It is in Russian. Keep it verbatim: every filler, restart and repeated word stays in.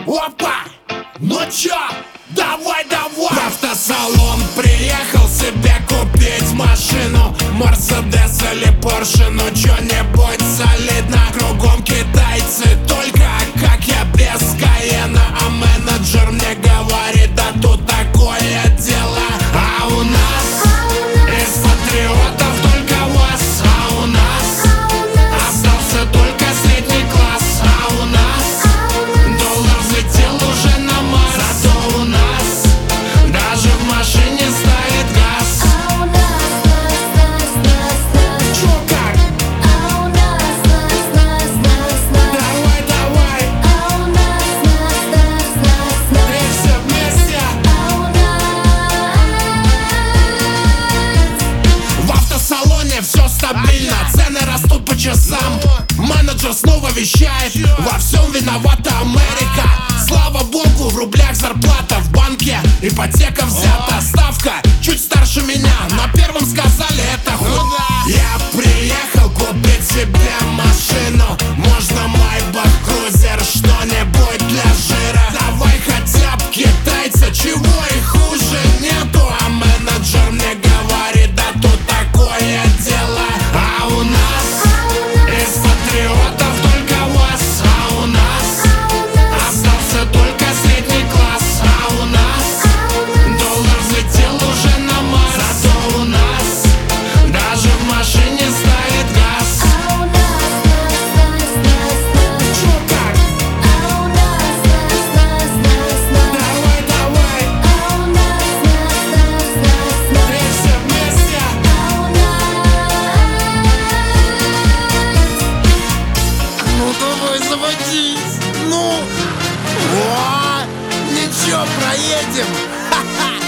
Опа! Ну чё? Давай, давай! В автосалон приехал себе купить машину, Мерседес или Порше, ну чё-нибудь солидно. Кругом китайцы, только как я без Каена. А менеджер мне говорит, да тут такое дело. А у нас из патриотов только ВАЗ. А у нас остался только средний класс. А у нас доллар взлетел уже на Марс. Зато у нас даже в машине стоит газ. Чё как? Давай, давай! И все вместе! В автосалоне все стабильно, цены растут по часам. Менеджер снова вещает, во всем виновата Америка. Слава богу, в рублях зарплата, в банке ипотека взята. Ставка чуть старше меня, на первом сказали это хуй. Я приехал купить себе машину, можно Майбах, Крузер, что-нибудь для жира. Давай хотя бы китайца, чего и хуже нету. А менеджер мне говорит, да тут такое дело. А у нас из патриотов только ВАЗ. А у нас остался только средний класс. А у нас доллар взлетел уже на Марс. Зато у нас даже в машине стоит газ. Чё как? Давай, давай! И все вместе! Ну давай, заводись. Ну. О, ничего, проедем. Ха-ха.